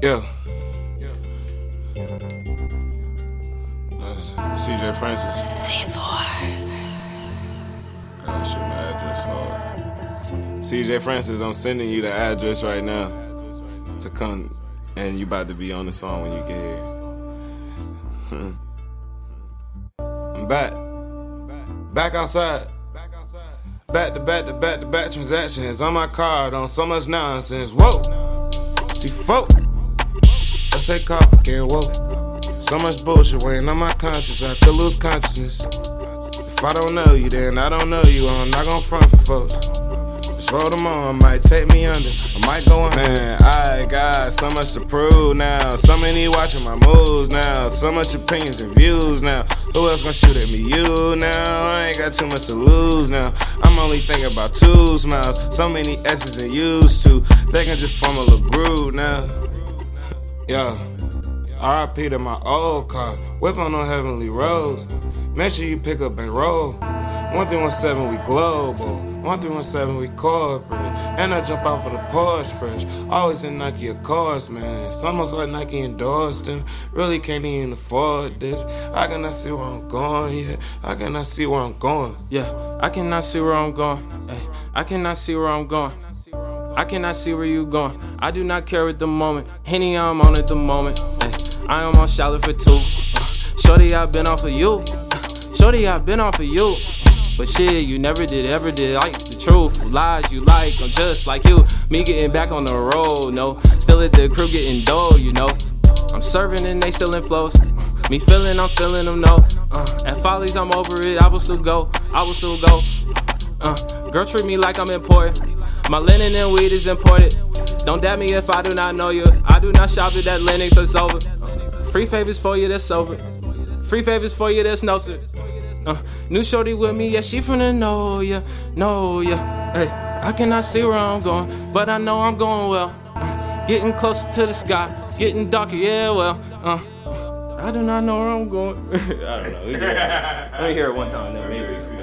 Yeah. That's CJ Francis. C4. Gotta shoot my address hard. CJ Francis, I'm sending you the address right now to come, and you about to be on the song when you get here. I'm back. Back outside. Back to back transactions on my card on so much nonsense. Whoa. C4. I say coffee, get whoa. So much bullshit weighing on my conscience, I could lose consciousness. If I don't know you, then I don't know you. I'm not gon' front for folks. Just roll them on, might take me under, I might go on. Man, I got so much to prove now. So many watching my moves now. So much opinions and views now. Who else gon' shoot at me? You now. I ain't got too much to lose now. I'm only thinking about 2 smiles. So many S's and U's too. They can just form a little groove now. Yeah. R.I.P. to my old car. Whip on heavenly roads. Make sure you pick up and roll. 1317, we global. 1317, we corporate. And I jump out for the Porsche fresh. Always in Nike Accords, man. It's almost like Nike endorsed them. Really can't even afford this. I cannot see where I'm going, yeah. I cannot see where I'm going. Yeah, I cannot see where I'm going. Ay, I cannot see where I'm going. I cannot see where you going. I do not care at the moment. Henny, I'm on at the moment. Ay, I am on Charlotte for 2. Shorty, I've been off of you. Shorty, I've been off of you. But shit, you never did, ever did like the truth. Lies you like, I'm just like you. Me getting back on the road, no. Still at the crib getting dough, you know. I'm serving and they still in flows. Me feeling, I'm feeling them, no. At Follies, I'm over it, I will still go. I will still go. Girl, treat me like I'm important. My linen and weed is imported. Don't dab me if I do not know you. I do not shop at that Linux, it's over. Free favors for you, that's over. Free favors for you, that's no sir. New shorty with me, yeah, she finna know ya, know ya. Hey, I cannot see where I'm going, but I know I'm going well. Getting closer to the sky, getting darker, yeah, well. I do not know where I'm going. I don't know. Let me hear it one time, then maybe.